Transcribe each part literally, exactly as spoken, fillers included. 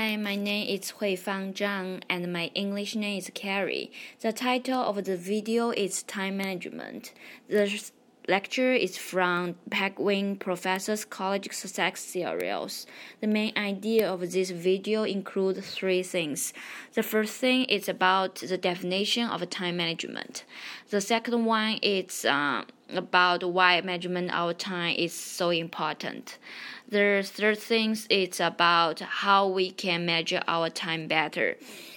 Hi, my name is Huifang Zhang and my English name is Carrie. The title of the video is Time Management. The lecture is from Penguin Professor's College Success Series. The main idea of this video includes three things. The first thing is about the definition of time management. The second one is uh, about why management of time is so important. The third thing is about how we can measure our time better.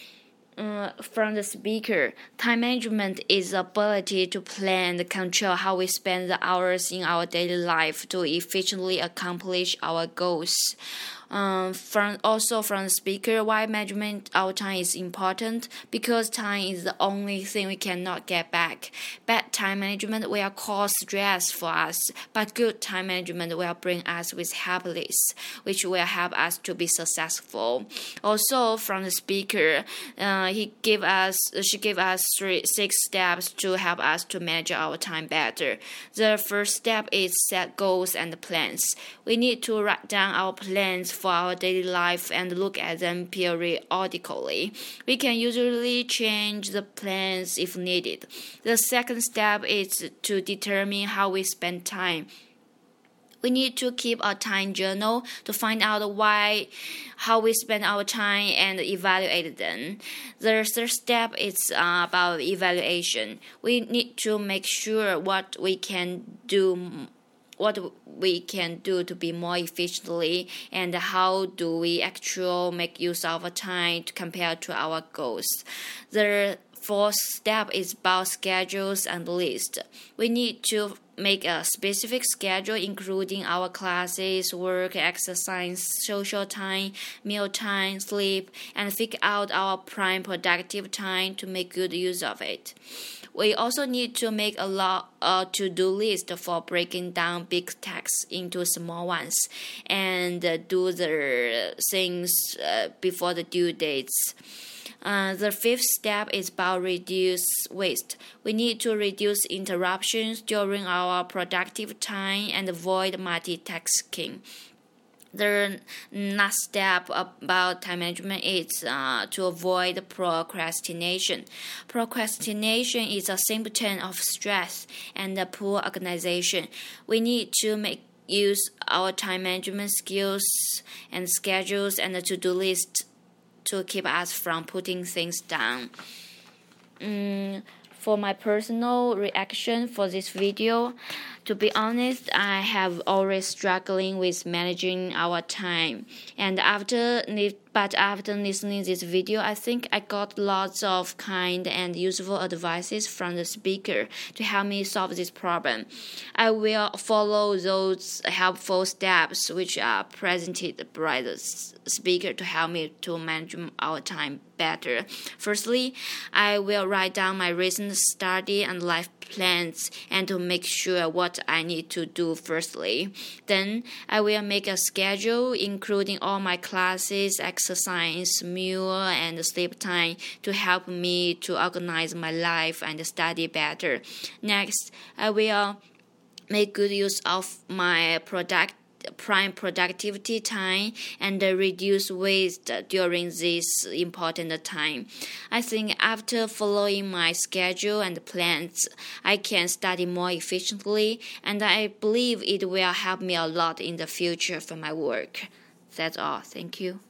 Uh, from the speaker, time management is the ability to plan and control how we spend the hours in our daily life to efficiently accomplish our goals. Um, from also from the speaker, why management our time is important, because time is the only thing we cannot get back. Bad time management will cause stress for us, but good time management will bring us with happiness, which will help us to be successful. Also from the speaker, uh, he gave us she gave us three six steps to help us to manage our time better. The first step is set goals and plans. We need to write down our plans for our daily life and look at them periodically. We can usually change the plans if needed. The second step is to determine how we spend time. We need to keep a time journal to find out why, how we spend our time and evaluate them. The third step is uh, about evaluation. We need to make sure what we can do what we can do to be more efficiently, and how do we actually make use of our time to compare to our goals. The fourth step is about schedules and lists. We need to make a specific schedule including our classes, work, exercise, social time, meal time, sleep, and figure out our prime productive time to make good use of it. We also need to make a lot a to-do list for breaking down big tasks into small ones and uh, do the things uh, before the due dates. Uh, the fifth step is about reduce waste. We need to reduce interruptions during our productive time and avoid multitasking. The last step about time management is uh, to avoid procrastination. Procrastination is a symptom of stress and poor organization. We need to make use our time management skills and schedules and the to-do list to keep us from putting things down. Mm, for my personal reaction for this video, to be honest, I have always struggling with managing our time. And after, but after listening this video, I think I got lots of kind and useful advices from the speaker to help me solve this problem. I will follow those helpful steps which are presented by the speaker to help me to manage our time better. Firstly, I will write down my recent study and life plans and to make sure what I need to do firstly. Then I will make a schedule including all my classes, exercise, meal, and sleep time to help me to organize my life and study better. Next, I will make good use of my product prime productivity time and reduce waste during this important time. I think after following my schedule and plans, I can study more efficiently, and I believe it will help me a lot in the future for my work. That's all. Thank you.